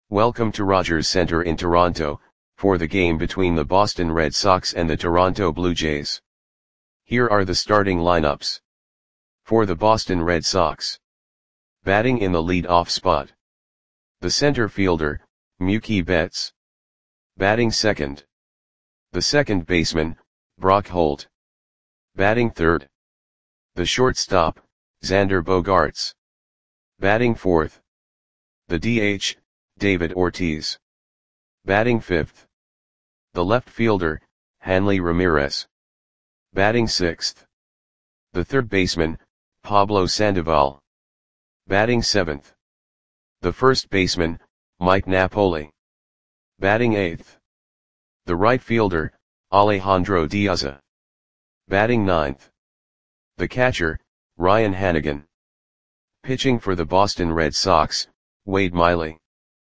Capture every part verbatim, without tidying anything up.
Welcome to Rogers Centre in Toronto, for the game between the Boston Red Sox and the Toronto Blue Jays. Here are the starting lineups. For the Boston Red Sox. Batting in the lead-off spot. The center fielder, Mookie Betts. Batting second. The second baseman, Brock Holt. Batting third. The shortstop, Xander Bogaerts. Batting fourth. The D H, David Ortiz. Batting fifth. The left fielder, Hanley Ramirez. Batting sixth. The third baseman, Pablo Sandoval. Batting seventh. The first baseman, Mike Napoli. Batting eighth. The right fielder, Alejandro De Aza. Batting ninth. The catcher, Ryan Hanigan. Pitching for the Boston Red Sox, Wade Miley.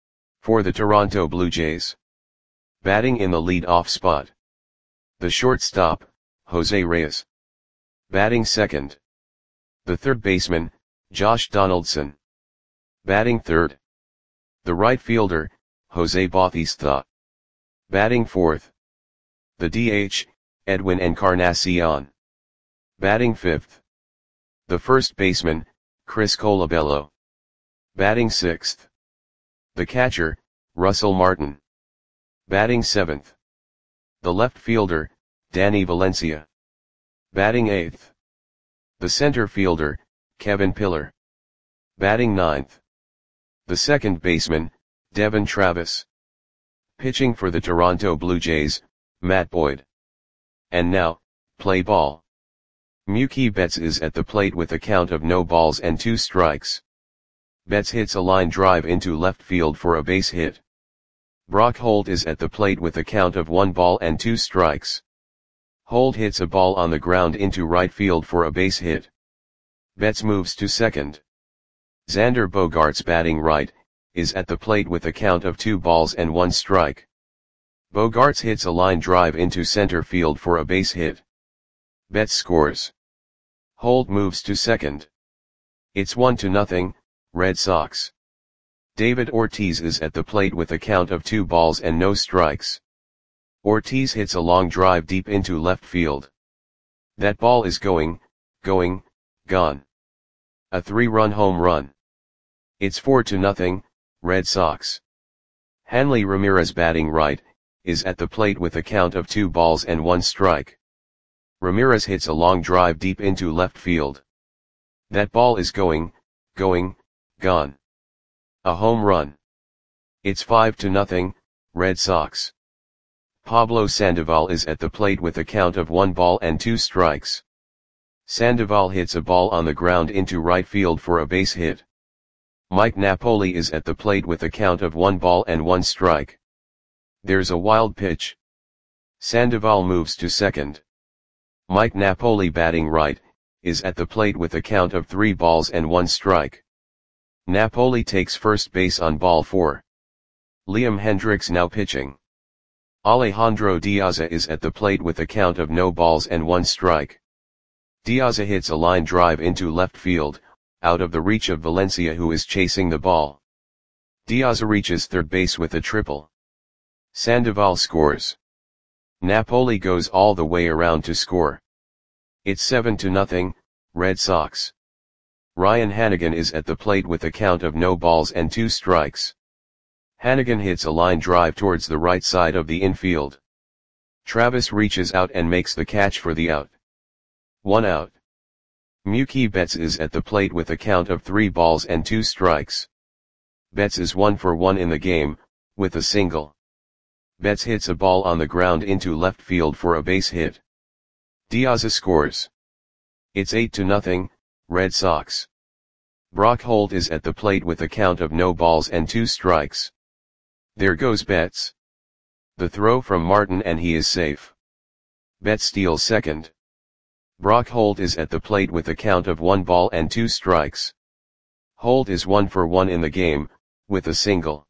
For the Toronto Blue Jays. Batting in the lead-off spot. The shortstop, Jose Reyes. Batting second. The third baseman, Josh Donaldson. Batting third. The right fielder, Jose Bautista. Batting fourth. The D H, Edwin Encarnacion. Batting fifth. The first baseman, Chris Colabello. Batting sixth. The catcher, Russell Martin. Batting seventh. The left fielder, Danny Valencia. Batting eighth. The center fielder, Kevin Pillar. Batting ninth. The second baseman, Devon Travis. Pitching for the Toronto Blue Jays, Matt Boyd. And now, play ball. Mookie Betts is at the plate with a count of no balls and two strikes. Betts hits a line drive into left field for a base hit. Brock Holt is at the plate with a count of one ball and two strikes. Holt hits a ball on the ground into right field for a base hit. Betts moves to second. Xander Bogaerts, batting right, is at the plate with a count of two balls and one strike. Bogaerts hits a line drive into center field for a base hit. Betts scores. Holt moves to second. It's one to nothing, Red Sox. David Ortiz is at the plate with a count of two balls and no strikes. Ortiz hits a long drive deep into left field. That ball is going, going, gone. A three-run home run. It's four to nothing, Red Sox. Hanley Ramirez, batting right, is at the plate with a count of two balls and one strike. Ramirez hits a long drive deep into left field. That ball is going, going, gone. A home run. It's five to nothing, Red Sox. Pablo Sandoval is at the plate with a count of one ball and two strikes. Sandoval hits a ball on the ground into right field for a base hit. Mike Napoli is at the plate with a count of one ball and one strike. There's a wild pitch. Sandoval moves to second. Mike Napoli, batting right, is at the plate with a count of three balls and one strike. Napoli takes first base on ball four. Liam Hendriks now pitching. Alejandro De Aza is at the plate with a count of no balls and one strike. De Aza hits a line drive into left field, out of the reach of Valencia, who is chasing the ball. De Aza reaches third base with a triple. Sandoval scores. Napoli goes all the way around to score. It's seven to nothing, Red Sox. Ryan Hanigan is at the plate with a count of no balls and two strikes. Hanigan hits a line drive towards the right side of the infield. Travis reaches out and makes the catch for the out. One out. Mookie Betts is at the plate with a count of three balls and two strikes. Betts is one for one in the game, with a single. Betts hits a ball on the ground into left field for a base hit. De Aza scores. It's eight to nothing, Red Sox. Brock Holt is at the plate with a count of no balls and two strikes. There goes Betts. The throw from Martin and he is safe. Betts steals second. Brock Holt is at the plate with a count of one ball and two strikes. Holt is one for one in the game, with a single.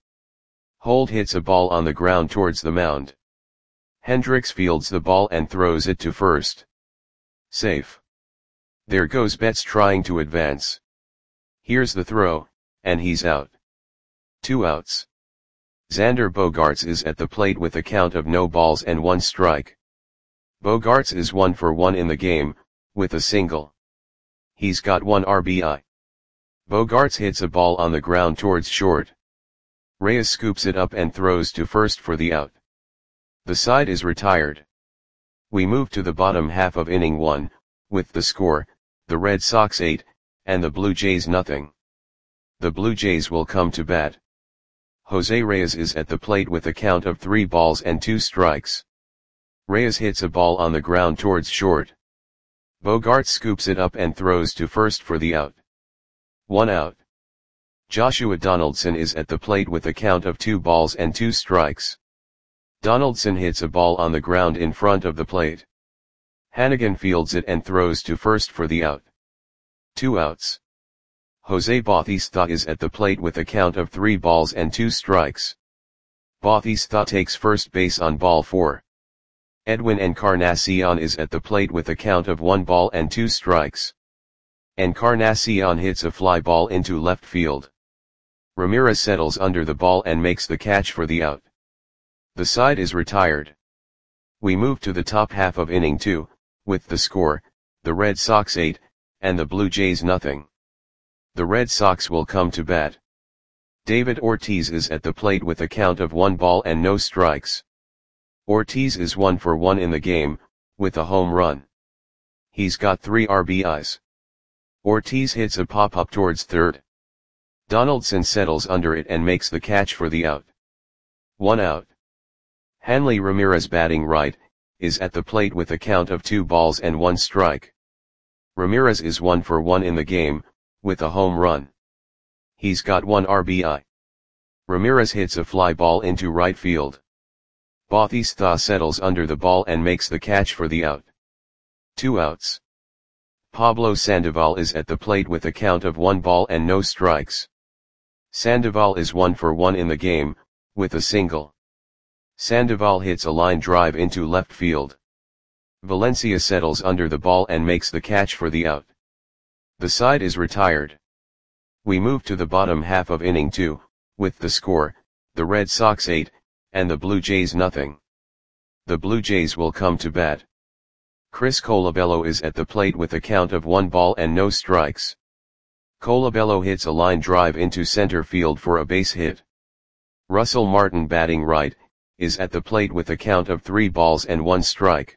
Holt hits a ball on the ground towards the mound. Hendriks fields the ball and throws it to first. Safe. There goes Betts trying to advance. Here's the throw, and he's out. Two outs. Xander Bogaerts is at the plate with a count of no balls and one strike. Bogaerts is one for one in the game, with a single. He's got one R B I. Bogaerts hits a ball on the ground towards short. Reyes scoops it up and throws to first for the out. The side is retired. We move to the bottom half of inning one, with the score, the Red Sox eight, and the Blue Jays nothing. The Blue Jays will come to bat. Jose Reyes is at the plate with a count of three balls and two strikes. Reyes hits a ball on the ground towards short. Bogaerts scoops it up and throws to first for the out. One out. Joshua Donaldson is at the plate with a count of two balls and two strikes. Donaldson hits a ball on the ground in front of the plate. Hannigan fields it and throws to first for the out. Two outs. Jose Bautista is at the plate with a count of three balls and two strikes. Bautista takes first base on ball four. Edwin Encarnacion is at the plate with a count of one ball and two strikes. Encarnacion hits a fly ball into left field. Ramirez settles under the ball and makes the catch for the out. The side is retired. We move to the top half of inning two, with the score, the Red Sox eight, and the Blue Jays nothing. The Red Sox will come to bat. David Ortiz is at the plate with a count of one ball and no strikes. Ortiz is one for one in the game, with a home run. He's got three R B Is. Ortiz hits a pop-up towards third. Donaldson settles under it and makes the catch for the out. One out. Hanley Ramirez, batting right, is at the plate with a count of two balls and one strike. Ramirez is one for one in the game, with a home run. He's got one R B I. Ramirez hits a fly ball into right field. Bautista settles under the ball and makes the catch for the out. Two outs. Pablo Sandoval is at the plate with a count of one ball and no strikes. Sandoval is one for one in the game, with a single. Sandoval hits a line drive into left field. Valencia settles under the ball and makes the catch for the out. The side is retired. We move to the bottom half of inning two, with the score, the Red Sox eight, and the Blue Jays nothing. The Blue Jays will come to bat. Chris Colabello is at the plate with a count of one ball and no strikes. Colabello hits a line drive into center field for a base hit. Russell Martin, batting right, is at the plate with a count of three balls and one strike.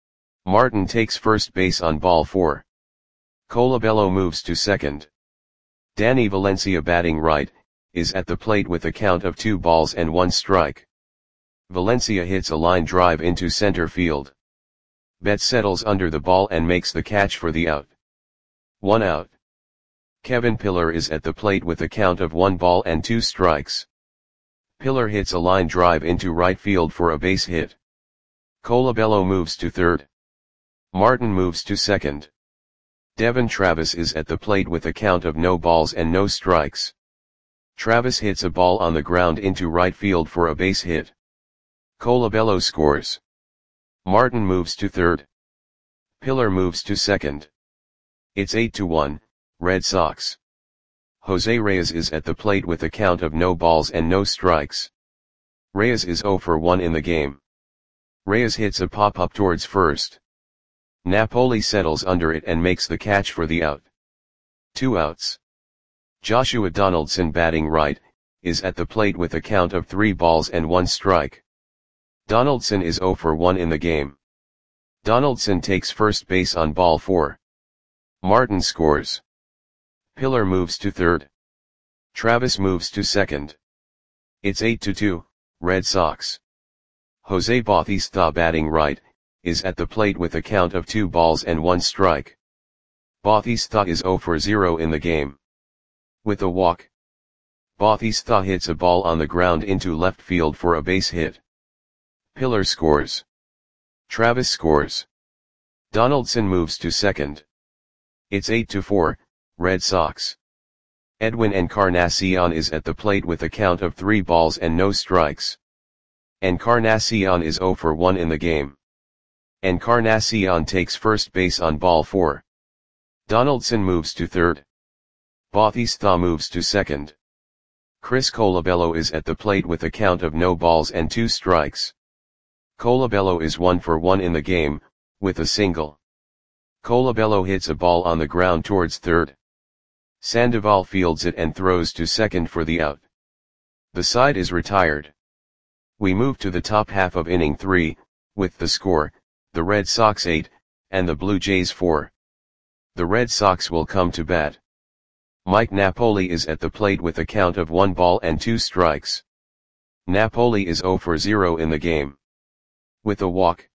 Martin takes first base on ball four. Colabello moves to second. Danny Valencia, batting right, is at the plate with a count of two balls and one strike. Valencia hits a line drive into center field. Betts settles under the ball and makes the catch for the out. One out. Kevin Pillar is at the plate with a count of one ball and two strikes. Pillar hits a line drive into right field for a base hit. Colabello moves to third. Martin moves to second. Devon Travis is at the plate with a count of no balls and no strikes. Travis hits a ball on the ground into right field for a base hit. Colabello scores. Martin moves to third. Pillar moves to second. It's eight to one, Red Sox. Jose Reyes is at the plate with a count of no balls and no strikes. Reyes is zero for one in the game. Reyes hits a pop-up towards first. Napoli settles under it and makes the catch for the out. Two outs. Joshua Donaldson, batting right, is at the plate with a count of three balls and one strike. Donaldson is zero for one in the game. Donaldson takes first base on ball four. Martin scores. Pillar moves to third. Travis moves to second. It's eight to two, Red Sox. Jose Bautista, batting right, is at the plate with a count of two balls and one strike. Bautista is zero for zero in the game. With a walk, Bautista hits a ball on the ground into left field for a base hit. Pillar scores. Travis scores. Donaldson moves to second. It's eight to four, Red Sox. Edwin Encarnacion is at the plate with a count of three balls and no strikes. Encarnacion is zero for one in the game. Encarnacion takes first base on ball four. Donaldson moves to third. Bautista moves to second. Chris Colabello is at the plate with a count of no balls and two strikes. Colabello is one for one in the game, with a single. Colabello hits a ball on the ground towards third. Sandoval fields it and throws to second for the out. The side is retired. We move to the top half of inning three, with the score, the Red Sox eight, and the Blue Jays four. The Red Sox will come to bat. Mike Napoli is at the plate with a count of one ball and two strikes. Napoli is zero for zero in the game. With a walk,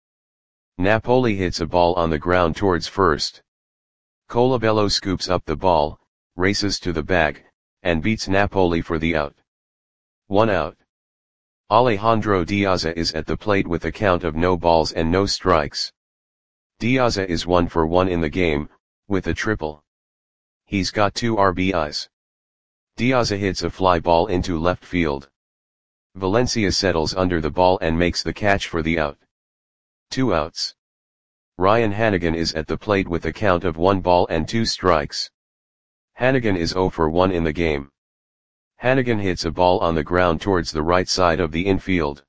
Napoli hits a ball on the ground towards first. Colabello scoops up the ball, races to the bag, and beats Napoli for the out. One out. Alejandro Diaza is at the plate with a count of no balls and no strikes. Diaza is one for one in the game, with a triple. He's got two R B Is. Diaza hits a fly ball into left field. Valencia settles under the ball and makes the catch for the out. Two outs. Ryan Hanigan is at the plate with a count of one ball and two strikes. Hanigan is zero for one in the game. Hanigan hits a ball on the ground towards the right side of the infield.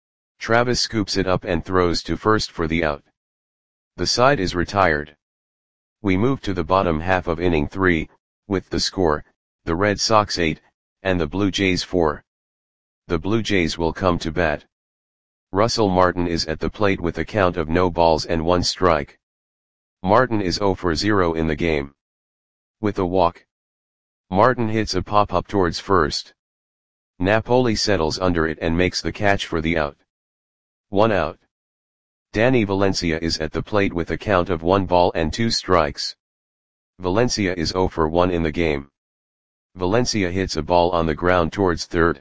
Travis scoops it up and throws to first for the out. The side is retired. We move to the bottom half of inning three, with the score, the Red Sox eight, and the Blue Jays four. The Blue Jays will come to bat. Russell Martin is at the plate with a count of no balls and one strike. Martin is zero for zero in the game. With a walk, Martin hits a pop-up towards first. Napoli settles under it and makes the catch for the out. One out. Danny Valencia is at the plate with a count of one ball and two strikes. Valencia is zero for one in the game. Valencia hits a ball on the ground towards third.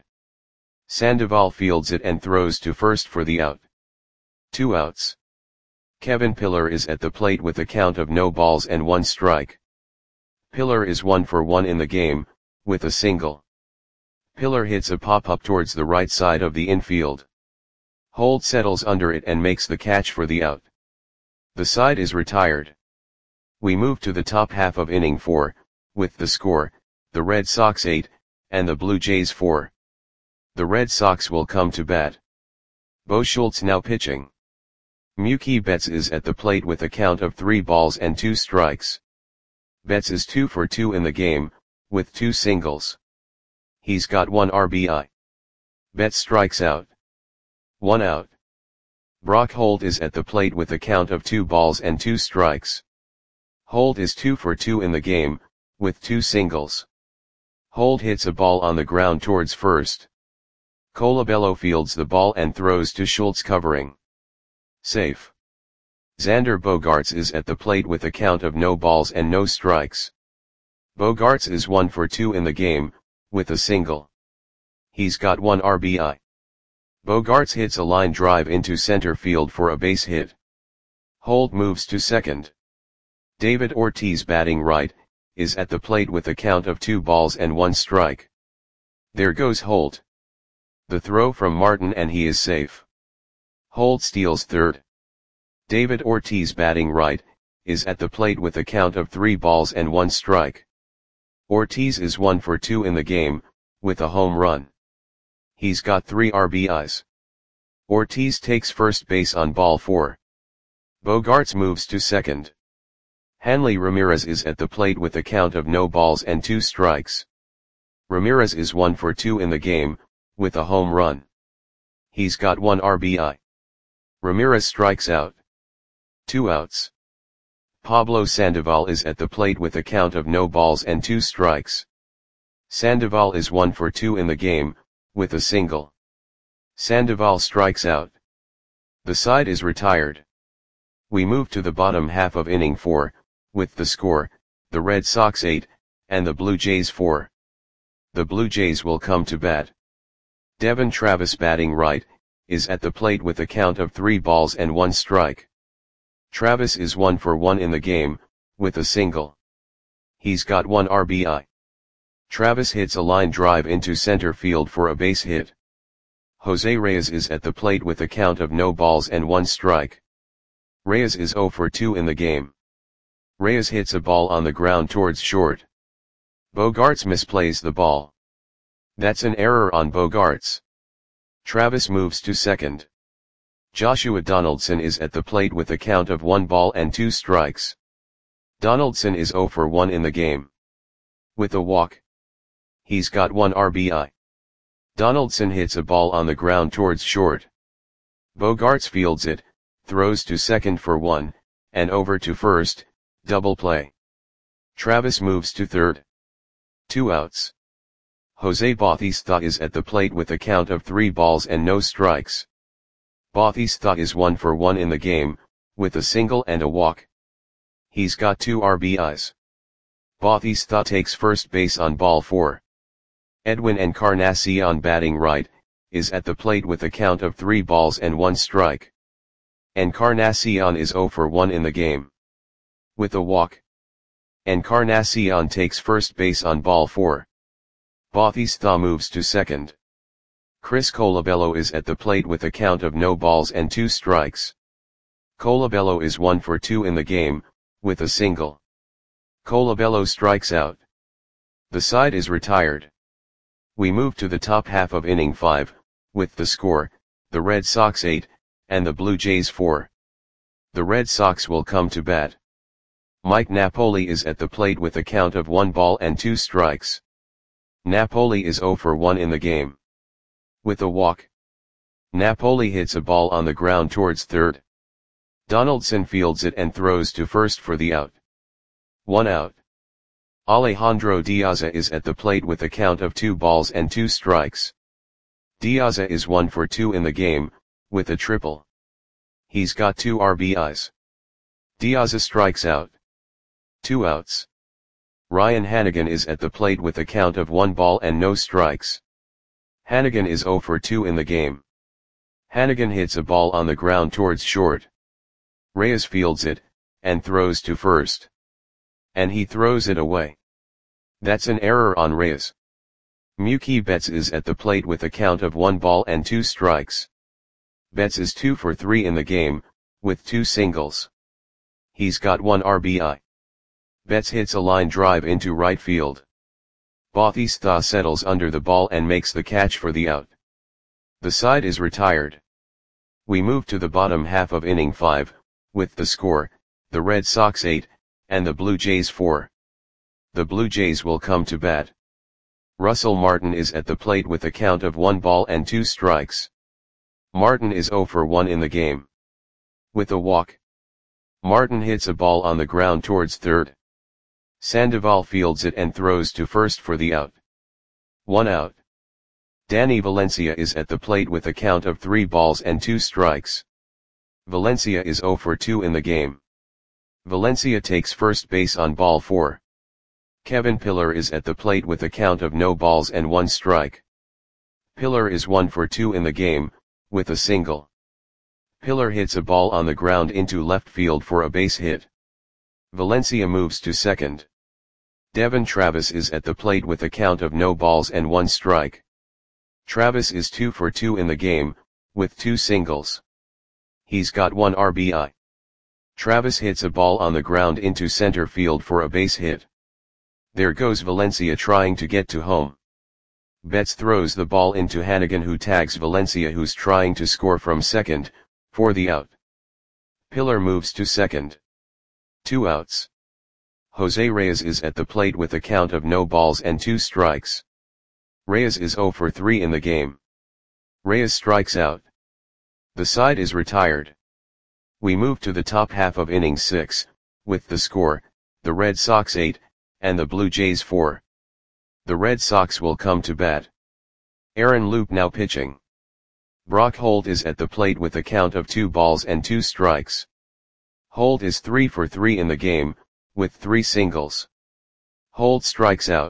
Sandoval fields it and throws to first for the out. Two outs. Kevin Pillar is at the plate with a count of no balls and one strike. Pillar is one for one in the game, with a single. Pillar hits a pop-up towards the right side of the infield. Holt settles under it and makes the catch for the out. The side is retired. We move to the top half of inning four, with the score, the Red Sox eight, and the Blue Jays four. The Red Sox will come to bat. Bo Schultz now pitching. Mookie Betts is at the plate with a count of three balls and two strikes. Betts is two for two in the game, with two singles. He's got one R B I. Betts strikes out. One out. Brock Holt is at the plate with a count of two balls and two strikes. Holt is two for two in the game, with two singles. Holt hits a ball on the ground towards first. Colabello fields the ball and throws to Schultz covering. Safe. Xander Bogaerts is at the plate with a count of no balls and no strikes. Bogaerts is one for two in the game, with a single. He's got one R B I. Bogaerts hits a line drive into center field for a base hit. Holt moves to second. David Ortiz, batting right, is at the plate with a count of two balls and one strike. There goes Holt. The throw from Martin and he is safe. Holt steals third. David Ortiz, batting right, is at the plate with a count of three balls and one strike. Ortiz is one for two in the game, with a home run. He's got three R B Is. Ortiz takes first base on ball four. Bogaerts moves to second. Hanley Ramirez is at the plate with a count of no balls and two strikes. Ramirez is one for two in the game, with a home run. He's got one R B I. Ramirez strikes out. Two outs. Pablo Sandoval is at the plate with a count of no balls and two strikes. Sandoval is one for two in the game, with a single. Sandoval strikes out. The side is retired. We move to the bottom half of inning four, with the score, the Red Sox eight, and the Blue Jays four. The Blue Jays will come to bat. Devon Travis, batting right, is at the plate with a count of three balls and one strike. Travis is one for one in the game, with a single. He's got one R B I. Travis hits a line drive into center field for a base hit. Jose Reyes is at the plate with a count of no balls and one strike. Reyes is zero for two in the game. Reyes hits a ball on the ground towards short. Bogaerts misplays the ball. That's an error on Bogaerts. Travis moves to second. Joshua Donaldson is at the plate with a count of one ball and two strikes. Donaldson is zero for one in the game. With a walk, he's got one R B I. Donaldson hits a ball on the ground towards short. Bogaerts fields it, throws to second for one, and over to first, double play. Travis moves to third. Two outs. Jose Bautista is at the plate with a count of three balls and no strikes. Bautista is one for one in the game, with a single and a walk. He's got two R B Is. Bautista takes first base on ball four. Edwin Encarnacion, batting right, is at the plate with a count of three balls and one strike. Encarnacion is zero for one in the game. With a walk, Encarnacion takes first base on ball four. Bautista moves to second. Chris Colabello is at the plate with a count of no balls and two strikes. Colabello is one for two in the game, with a single. Colabello strikes out. The side is retired. We move to the top half of inning five, with the score, the Red Sox eight, and the Blue Jays four. The Red Sox will come to bat. Mike Napoli is at the plate with a count of one ball and two strikes. Napoli is zero for one in the game. With a walk, Napoli hits a ball on the ground towards third. Donaldson fields it and throws to first for the out. One out. Alejandro Diaza is at the plate with a count of two balls and two strikes. Diaza is one for two in the game, with a triple. He's got two R B Is. Diaza strikes out. Two outs. Ryan Hanigan is at the plate with a count of one ball and no strikes. Hanigan is zero for two in the game. Hanigan hits a ball on the ground towards short. Reyes fields it, and throws to first. And he throws it away. That's an error on Reyes. Mookie Betts is at the plate with a count of one ball and two strikes. Betts is two for three in the game, with two singles. He's got one R B I. Betts hits a line drive into right field. Bautista settles under the ball and makes the catch for the out. The side is retired. We move to the bottom half of inning five, with the score, the Red Sox eight, and the Blue Jays four. The Blue Jays will come to bat. Russell Martin is at the plate with a count of one ball and two strikes. Martin is zero for one in the game. With a walk, Martin hits a ball on the ground towards third. Sandoval fields it and throws to first for the out. One out. Danny Valencia is at the plate with a count of three balls and two strikes. Valencia is zero for two in the game. Valencia takes first base on ball four. Kevin Pillar is at the plate with a count of no balls and one strike. Pillar is one for two in the game, with a single. Pillar hits a ball on the ground into left field for a base hit. Valencia moves to second. Devon Travis is at the plate with a count of no balls and one strike. Travis is two for two in the game, with two singles. He's got one R B I. Travis hits a ball on the ground into center field for a base hit. There goes Valencia trying to get to home. Betts throws the ball into Hanigan, who tags Valencia, who's trying to score from second, for the out. Pillar moves to second. Two outs. Jose Reyes is at the plate with a count of no balls and two strikes. Reyes is zero for three in the game. Reyes strikes out. The side is retired. We move to the top half of inning six, with the score, the Red Sox eight, and the Blue Jays four. The Red Sox will come to bat. Aaron Loup now pitching. Brock Holt is at the plate with a count of two balls and two strikes. Holt is three for three in the game, with three singles. Holt strikes out.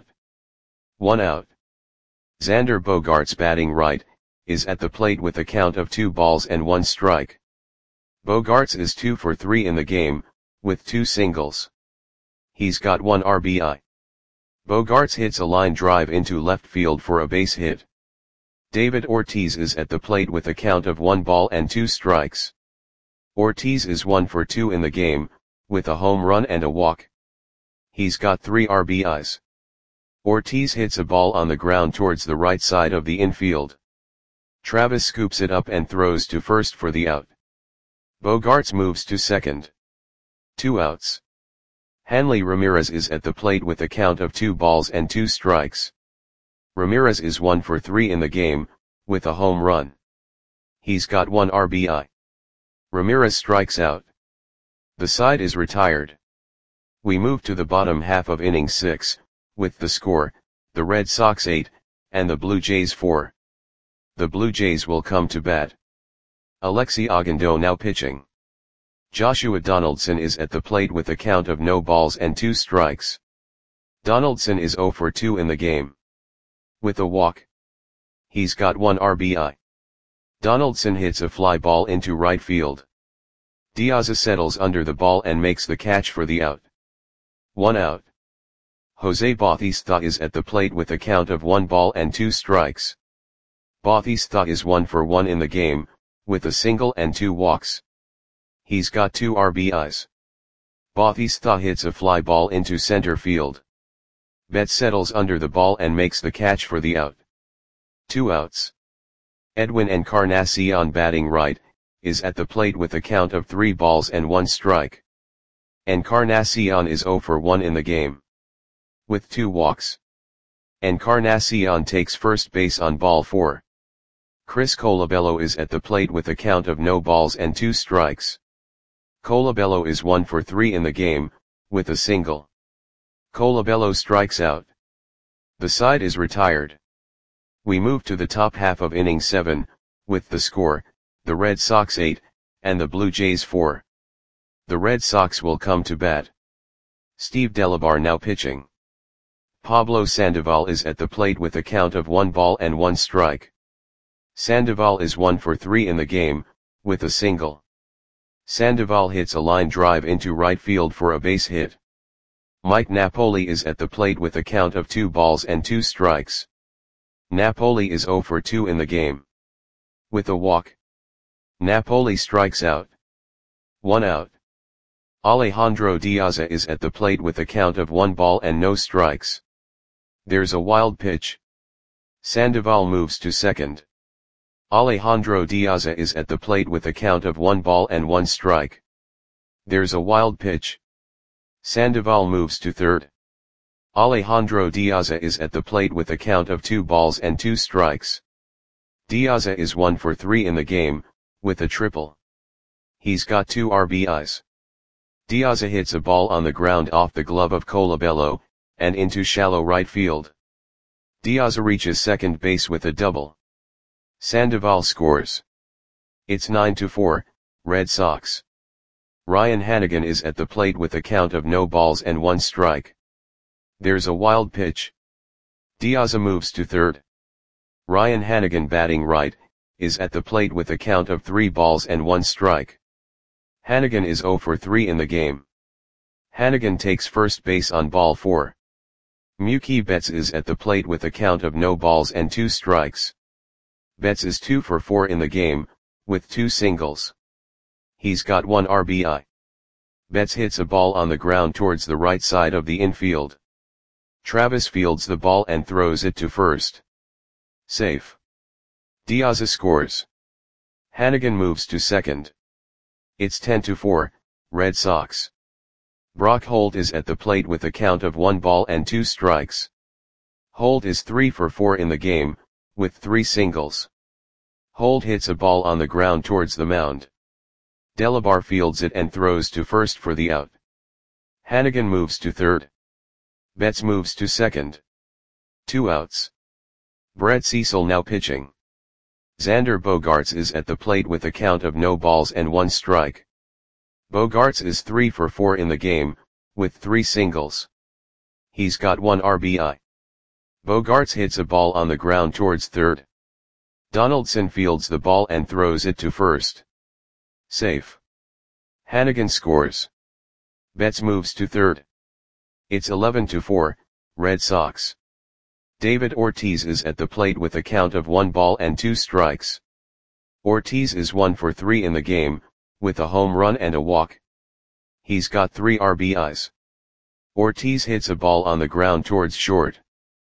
One out. Xander Bogaerts, batting right, is at the plate with a count of two balls and one strike. Bogaerts is two for three in the game, with two singles. He's got one R B I. Bogaerts hits a line drive into left field for a base hit. David Ortiz is at the plate with a count of one ball and two strikes. Ortiz is one for two in the game, with a home run and a walk. He's got three R B Is. Ortiz hits a ball on the ground towards the right side of the infield. Travis scoops it up and throws to first for the out. Bogaerts moves to second. Two outs. Hanley Ramirez is at the plate with a count of two balls and two strikes. Ramirez is one for three in the game, with a home run. He's got one R B I. Ramirez strikes out. The side is retired. We move to the bottom half of inning six, with the score, the Red Sox eight, and the Blue Jays four. The Blue Jays will come to bat. Alexi Ogando now pitching. Joshua Donaldson is at the plate with a count of no balls and two strikes. Donaldson is zero for two in the game. With a walk. He's got one R B I. Donaldson hits a fly ball into right field. Diaz settles under the ball and makes the catch for the out. One out. Jose Bautista is at the plate with a count of one ball and two strikes. Bautista is one for one in the game, with a single and two walks. He's got two R B Is. Bautista hits a fly ball into center field. Betts settles under the ball and makes the catch for the out. Two outs. Edwin Encarnacion batting right, is at the plate with a count of three balls and one strike. Encarnacion is zero for one in the game. With two walks. Encarnacion takes first base on ball four. Chris Colabello is at the plate with a count of no balls and two strikes. Colabello is one for three in the game, with a single. Colabello strikes out. The side is retired. We move to the top half of inning seven, with the score, the Red Sox eight, and the Blue Jays four. The Red Sox will come to bat. Steve Delabar now pitching. Pablo Sandoval is at the plate with a count of one ball and one strike. Sandoval is one for three in the game, with a single. Sandoval hits a line drive into right field for a base hit. Mike Napoli is at the plate with a count of two balls and two strikes. Napoli is zero for two in the game. With a walk. Napoli strikes out. One out. Alejandro Diaz is at the plate with a count of one ball and no strikes. There's a wild pitch. Sandoval moves to second. Alejandro Diaz is at the plate with a count of one ball and one strike. There's a wild pitch. Sandoval moves to third. Alejandro Diaz is at the plate with a count of two balls and two strikes. Diaz is one for three in the game, with a triple. He's got two R B Is. Diaz hits a ball on the ground off the glove of Colabello, and into shallow right field. Diaz reaches second base with a double. Sandoval scores. It's nine to four, Red Sox. Ryan Hanigan is at the plate with a count of no balls and one strike. There's a wild pitch. Diaz moves to third. Ryan Hanigan batting right, is at the plate with a count of three balls and one strike. Hanigan is zero for three in the game. Hanigan takes first base on ball four. Mookie Betts is at the plate with a count of no balls and two strikes. Betts is two for four in the game, with two singles. He's got one R B I. Betts hits a ball on the ground towards the right side of the infield. Travis fields the ball and throws it to first. Safe. Diaz scores. Hanigan moves to second. It's ten to four, Red Sox. Brock Holt is at the plate with a count of one ball and two strikes. Holt is three for four in the game, with three singles. Holt hits a ball on the ground towards the mound. Delabar fields it and throws to first for the out. Hanigan moves to third. Betts moves to second. Two outs. Brett Cecil now pitching. Xander Bogaerts is at the plate with a count of no balls and one strike. Bogaerts is three for four in the game, with three singles. He's got one R B I. Bogaerts hits a ball on the ground towards third. Donaldson fields the ball and throws it to first. Safe. Hanigan scores. Betts moves to third. It's eleven to four, Red Sox. David Ortiz is at the plate with a count of one ball and two strikes. Ortiz is one for three in the game, with a home run and a walk. He's got three R B Is. Ortiz hits a ball on the ground towards short.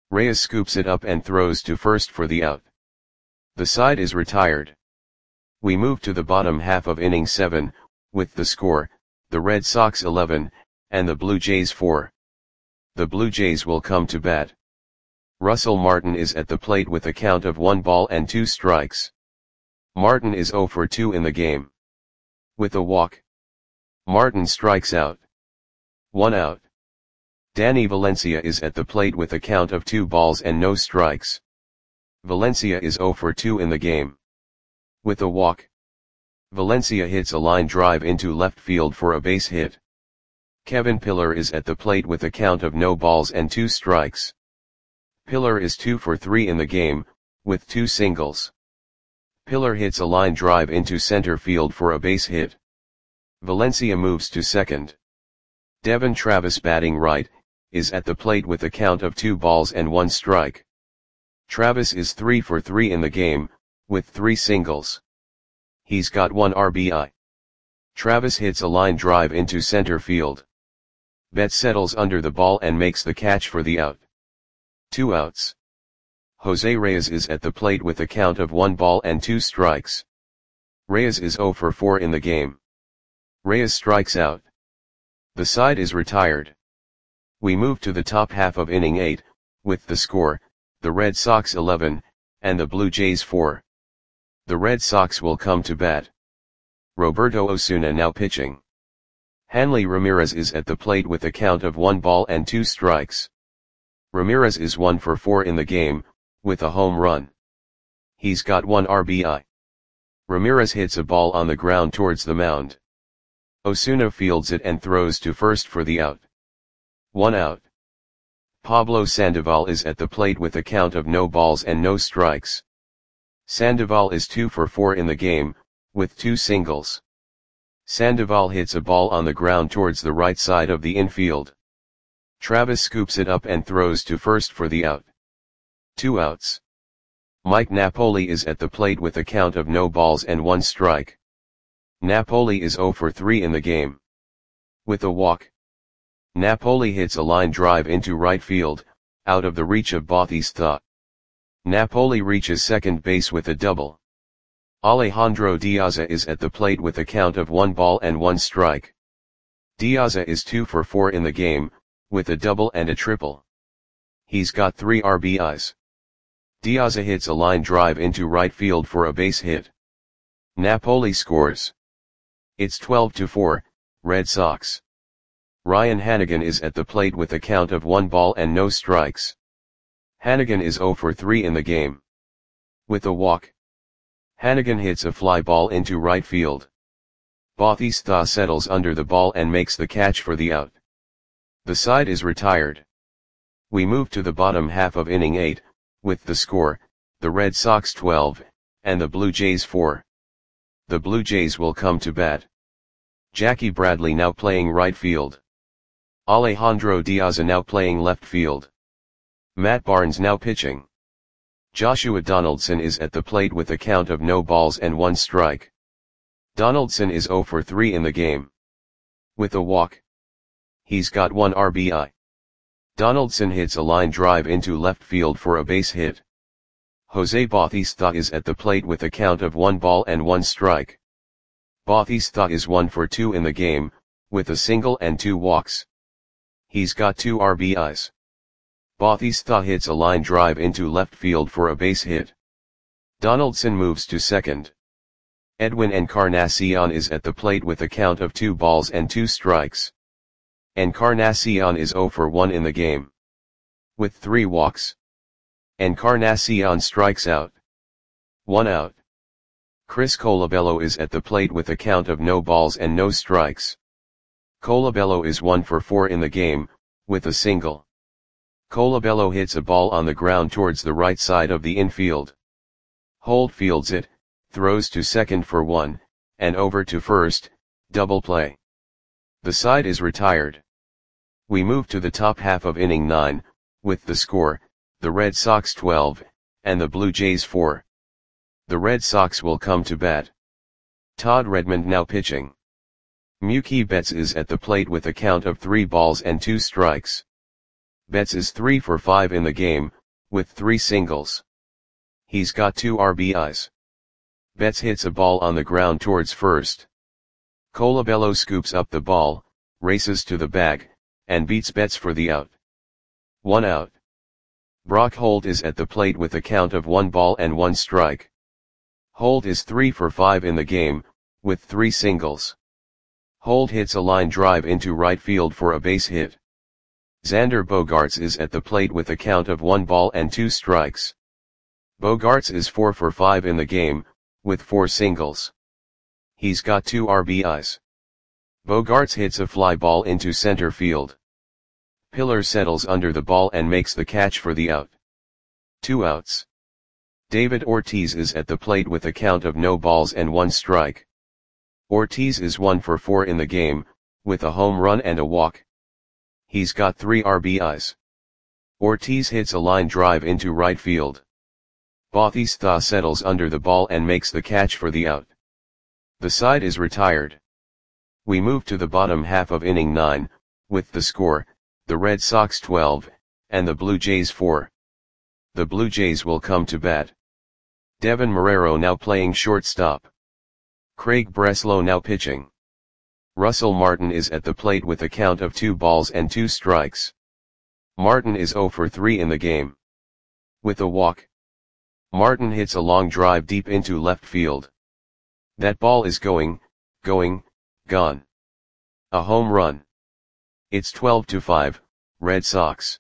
Reyes scoops it up and throws to first for the out. The side is retired. We move to the bottom half of inning seven, with the score, the Red Sox eleven, and the Blue Jays four. The Blue Jays will come to bat. Russell Martin is at the plate with a count of one ball and two strikes. Martin is oh for two in the game. With a walk, Martin strikes out. One out. Danny Valencia is at the plate with a count of two balls and no strikes. Valencia is oh for two in the game. With a walk, Valencia hits a line drive into left field for a base hit. Kevin Pillar is at the plate with a count of no balls and two strikes. Pillar is two for three in the game, with two singles. Pillar hits a line drive into center field for a base hit. Valencia moves to second. Devon Travis, batting right, is at the plate with a count of two balls and one strike. Travis is three for three in the game, with three singles. He's got one R B I. Travis hits a line drive into center field. Betts settles under the ball and makes the catch for the out. Two outs. Jose Reyes is at the plate with a count of one ball and two strikes. Reyes is oh for four in the game. Reyes strikes out. The side is retired. We move to the top half of inning eight, with the score, the Red Sox eleven, and the Blue Jays four. The Red Sox will come to bat. Roberto Osuna now pitching. Hanley Ramirez is at the plate with a count of one ball and two strikes. Ramirez is one for four in the game, with a home run. He's got one R B I. Ramirez hits a ball on the ground towards the mound. Osuna fields it and throws to first for the out. One out. Pablo Sandoval is at the plate with a count of no balls and no strikes. Sandoval is two for four in the game, with two singles. Sandoval hits a ball on the ground towards the right side of the infield. Travis scoops it up and throws to first for the out. Two outs. Mike Napoli is at the plate with a count of no balls and one strike. Napoli is oh for three in the game. With a walk, Napoli hits a line drive into right field, out of the reach of Bautista. Napoli reaches second base with a double. Alejandro Diaza is at the plate with a count of one ball and one strike. Diaza is two for four in the game, with a double and a triple. He's got three R B Is. Diaza hits a line drive into right field for a base hit. Napoli scores. It's twelve to four, Red Sox. Ryan Hannigan is at the plate with a count of one ball and no strikes. Hannigan is oh for three in the game. With a walk, Hannigan hits a fly ball into right field. Bautista settles under the ball and makes the catch for the out. The side is retired. We move to the bottom half of inning eight, with the score, the Red Sox twelve, and the Blue Jays four. The Blue Jays will come to bat. Jackie Bradley now playing right field. Alejandro Diaza now playing left field. Matt Barnes now pitching. Joshua Donaldson is at the plate with a count of no balls and one strike. Donaldson is oh for three in the game. With a walk, he's got one R B I. Donaldson hits a line drive into left field for a base hit. Jose Bautista is at the plate with a count of one ball and one strike. Bautista is one for two in the game, with a single and two walks. He's got two R B Is. Bautista hits a line drive into left field for a base hit. Donaldson moves to second. Edwin Encarnacion is at the plate with a count of two balls and two strikes. Encarnacion is oh for one in the game. With three walks, Encarnacion strikes out. One out. Chris Colabello is at the plate with a count of no balls and no strikes. Colabello is one for four in the game, with a single. Colabello hits a ball on the ground towards the right side of the infield. Holt fields it, throws to second for one, and over to first, double play. The side is retired. We move to the top half of inning nine, with the score, the Red Sox twelve, and the Blue Jays four. The Red Sox will come to bat. Todd Redmond now pitching. Mookie Betts is at the plate with a count of three balls and two strikes. Betts is three for five in the game, with three singles. He's got two R B Is. Betts hits a ball on the ground towards first. Colabello scoops up the ball, races to the bag, and beats Betts for the out. One out. Brock Holt is at the plate with a count of one ball and one strike. Holt is three for five in the game, with three singles. Holt hits a line drive into right field for a base hit. Xander Bogaerts is at the plate with a count of one ball and two strikes. Bogaerts is four for five in the game, with four singles. He's got two R B Is. Bogaerts hits a fly ball into center field. Pillar settles under the ball and makes the catch for the out. Two outs. David Ortiz is at the plate with a count of no balls and one strike. Ortiz is one for four in the game, with a home run and a walk. He's got three R B Is. Ortiz hits a line drive into right field. Bautista settles under the ball and makes the catch for the out. The side is retired. We move to the bottom half of inning nine, with the score, the Red Sox twelve, and the Blue Jays four. The Blue Jays will come to bat. Devin Marrero now playing shortstop. Craig Breslow now pitching. Russell Martin is at the plate with a count of two balls and two strikes. Martin is zero for three in the game. With a walk. Martin hits a long drive deep into left field. That ball is going, going, gone. A home run. It's twelve to five, Red Sox.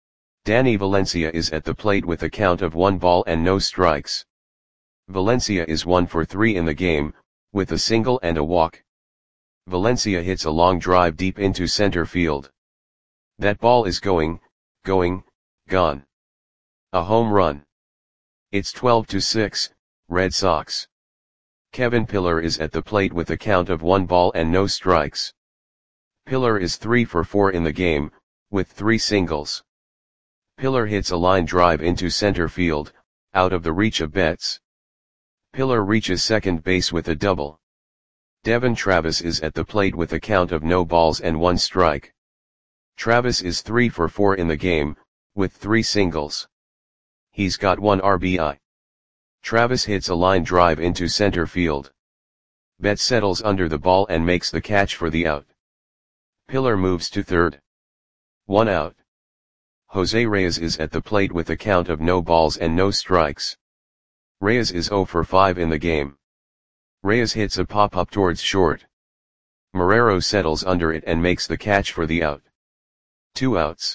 Danny Valencia is at the plate with a count of one ball and no strikes. Valencia is one for three in the game, with a single and a walk. Valencia hits a long drive deep into center field. That ball is going, going, gone. A home run. It's twelve to six, Red Sox. Kevin Pillar is at the plate with a count of one ball and no strikes. Pillar is three for four in the game, with three singles. Pillar hits a line drive into center field, out of the reach of Betts. Pillar reaches second base with a double. Devon Travis is at the plate with a count of no balls and one strike. Travis is three for four in the game, with three singles. He's got one R B I. Travis hits a line drive into center field. Betts settles under the ball and makes the catch for the out. Pillar moves to third. One out. Jose Reyes is at the plate with a count of no balls and no strikes. Reyes is zero for five in the game. Reyes hits a pop-up towards short. Marrero settles under it and makes the catch for the out. Two outs.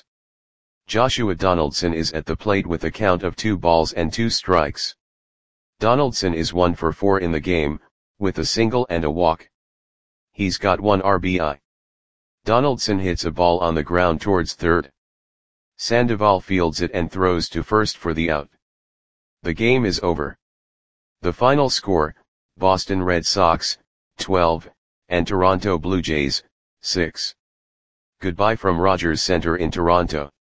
Joshua Donaldson is at the plate with a count of two balls and two strikes. Donaldson is one for four in the game, with a single and a walk. He's got one R B I. Donaldson hits a ball on the ground towards third. Sandoval fields it and throws to first for the out. The game is over. The final score, Boston Red Sox, twelve, and Toronto Blue Jays, six. Goodbye from Rogers Center in Toronto.